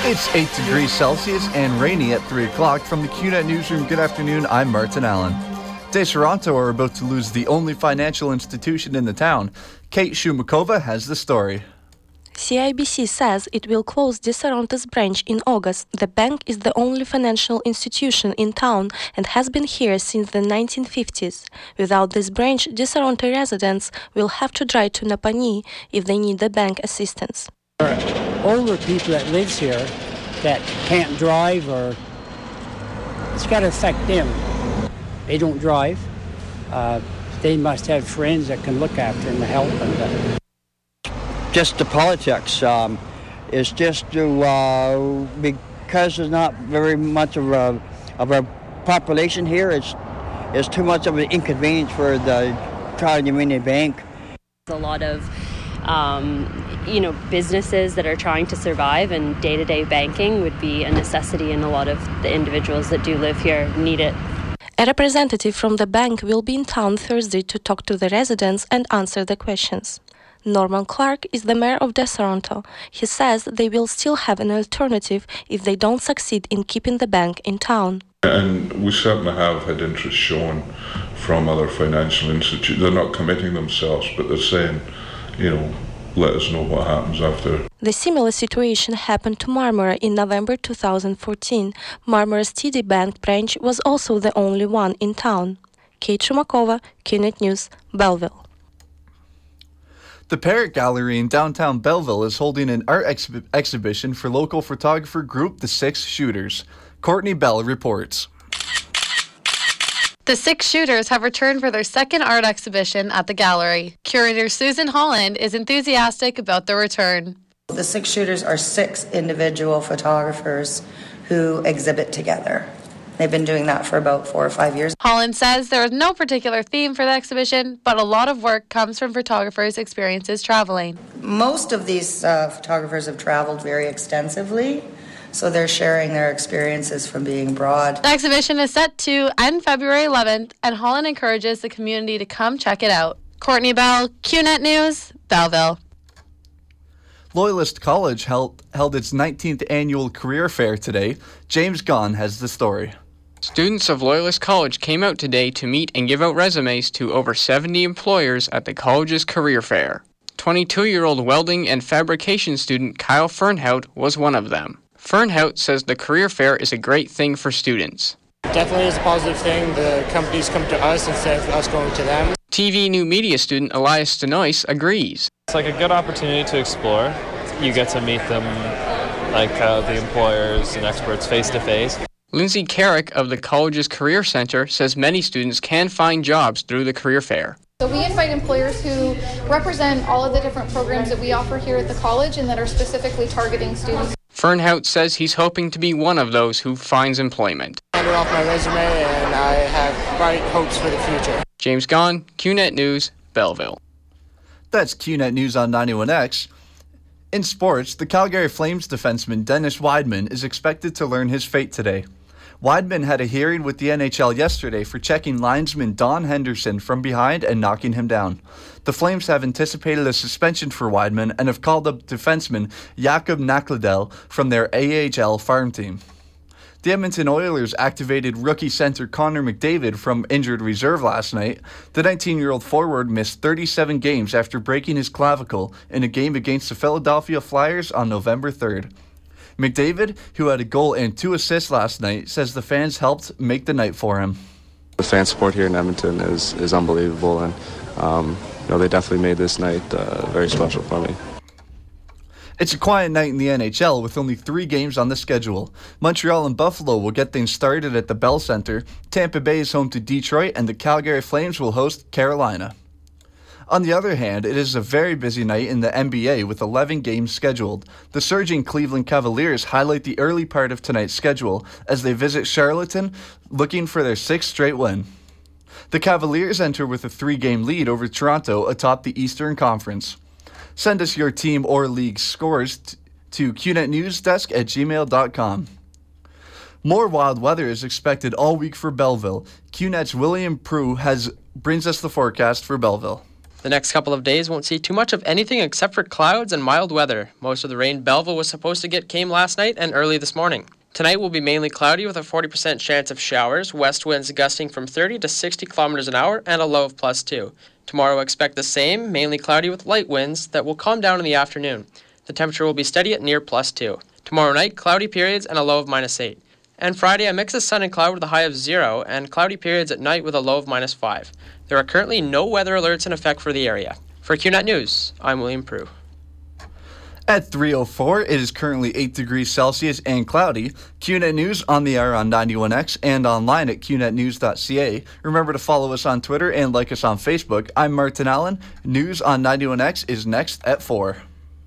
It's 8 degrees Celsius and rainy at 3 o'clock. From the QNet Newsroom, good afternoon, I'm Martin Allen. Today, Toronto are about to lose the only financial institution in the town. Kate Shumakova has the story. CIBC says it will close Toronto's branch in August. The bank is the only financial institution in town and has been here since the 1950s. Without this branch, Toronto residents will have to drive to Napanee if they need the bank assistance. Older people that lives here that can't drive, or it's got to affect them. They don't drive. They must have friends that can look after them and help them. Just the politics. It's just because there's not very much of a population here. It's too much of an inconvenience for the Toronto Dominion Bank. A lot of businesses that are trying to survive, and day-to-day banking would be a necessity, and a lot of the individuals that do live here need it. A representative from the bank will be in town Thursday to talk to the residents and answer the questions. Norman Clark is the mayor of Toronto. He says they will still have an alternative if they don't succeed in keeping the bank in town. And we certainly have had interest shown from other financial institutions. They're not committing themselves, but they're saying, let us know what happens after. The similar situation happened to Marmora in November 2014. Marmora's TD Bank branch was also the only one in town. Kate Shumakova, QNet News, Belleville. The Parrot Gallery in downtown Belleville is holding an art exhibition for local photographer group The Six Shooters. Courtney Bell reports. The Six Shooters have returned for their second art exhibition at the gallery. Curator Susan Holland is enthusiastic about the return. The Six Shooters are 6 individual photographers who exhibit together. They've been doing that for about 4 or 5 years. Holland says there is no particular theme for the exhibition, but a lot of work comes from photographers' experiences traveling. Most of these photographers have traveled very extensively, so they're sharing their experiences from being abroad. The exhibition is set to end February 11th, and Holland encourages the community to come check it out. Courtney Bell, QNet News, Belleville. Loyalist College held its 19th annual career fair today. James Gunn has the story. Students of Loyalist College came out today to meet and give out resumes to over 70 employers at the college's career fair. 22-year-old welding and fabrication student Kyle Fernhout was one of them. Fernhout says the career fair is a great thing for students. Definitely is a positive thing. The companies come to us instead of us going to them. TV New Media student Elias Stenois agrees. It's like a good opportunity to explore. You get to meet them, like the employers and experts face to face. Lindsay Carrick of the college's Career Center says many students can find jobs through the career fair. So we invite employers who represent all of the different programs that we offer here at the college and that are specifically targeting students. Fernhout says he's hoping to be one of those who finds employment. I handed off my resume and I have bright hopes for the future. James Gunn, QNet News, Belleville. That's QNet News on 91X. In sports, the Calgary Flames defenseman Dennis Wideman is expected to learn his fate today. Wideman had a hearing with the NHL yesterday for checking linesman Don Henderson from behind and knocking him down. The Flames have anticipated a suspension for Wideman and have called up defenseman Jakob Nakladel from their AHL farm team. The Edmonton Oilers activated rookie center Connor McDavid from injured reserve last night. The 19-year-old forward missed 37 games after breaking his clavicle in a game against the Philadelphia Flyers on November 3rd. McDavid, who had a goal and 2 assists last night, says the fans helped make the night for him. The fan support here in Edmonton is unbelievable, and they definitely made this night very special for me. It's a quiet night in the NHL with only 3 games on the schedule. Montreal and Buffalo will get things started at the Bell Center. Tampa Bay is home to Detroit, and the Calgary Flames will host Carolina. On the other hand, it is a very busy night in the NBA with 11 games scheduled. The surging Cleveland Cavaliers highlight the early part of tonight's schedule as they visit Charlottetown looking for their 6th straight win. The Cavaliers enter with a 3-game lead over Toronto atop the Eastern Conference. Send us your team or league scores to qnetnewsdesk@gmail.com. More wild weather is expected all week for Belleville. QNet's William Prue brings us the forecast for Belleville. The next couple of days won't see too much of anything except for clouds and mild weather. Most of the rain Belleville was supposed to get came last night and early this morning. Tonight will be mainly cloudy with a 40% chance of showers, west winds gusting from 30 to 60 kilometers an hour, and a low of +2. Tomorrow expect the same, mainly cloudy with light winds that will calm down in the afternoon. The temperature will be steady at near +2. Tomorrow night, cloudy periods and a low of -8. And Friday, a mix of sun and cloud with a high of 0, and cloudy periods at night with a low of -5. There are currently no weather alerts in effect for the area. For QNet News, I'm William Prue. At 3:04, it is currently 8 degrees Celsius and cloudy. QNet News on the air on 91X and online at qnetnews.ca. Remember to follow us on Twitter and like us on Facebook. I'm Martin Allen. News on 91X is next at 4.